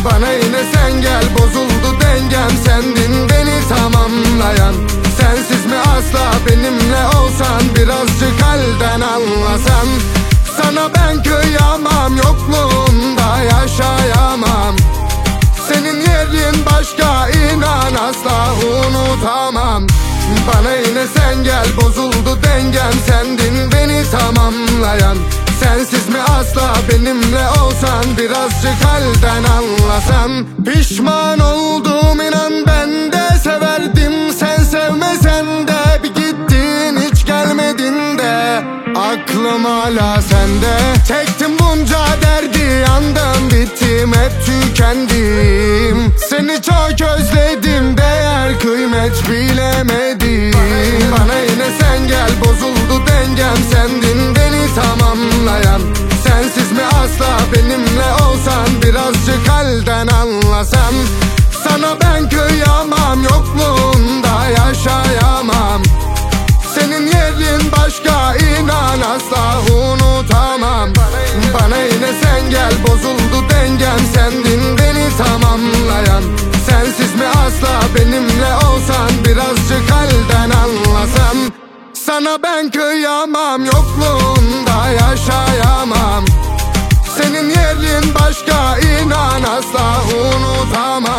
Bana yine sen gel, bozuldu dengem, sendin beni tamamlayan. Sensiz mi asla benimle olsan, birazcık halden anlasan. Sana ben kıyamam, yokluğunda yaşayamam. Senin yerin başka, inan asla unutamam. Bana yine sen gel, bozuldu dengem, sendin beni tamamlayan. Sensiz mi asla benimle olsan, birazcık halden anlasan. Pişman oldum inan, ben de severdim, sen sevmesen de. Bir gittin, hiç gelmedin de, aklım hala sende. Çektim bunca derdi, yandım bittim, hep tükendim. Seni çok özledim, değer kıymet bilemedim. Bana yine sen gel, bozuldu dengem, sendin beni tamamlayan. Sensiz mi asla benimle olsan, birazcık halden anlasan. Sana ben kıyamam, yokluğunda yaşayamam. Senin yerin başka, inan asla unutamam. Bana yine sen gel, bozuldu dengem, sendin beni tamamlayan. Sensiz mi asla benimle olsan, birazcık halden anlasan. Sana ben kıyamam, yokluğunda yaşayamam. Senin yerin başka, inan asla unutamam.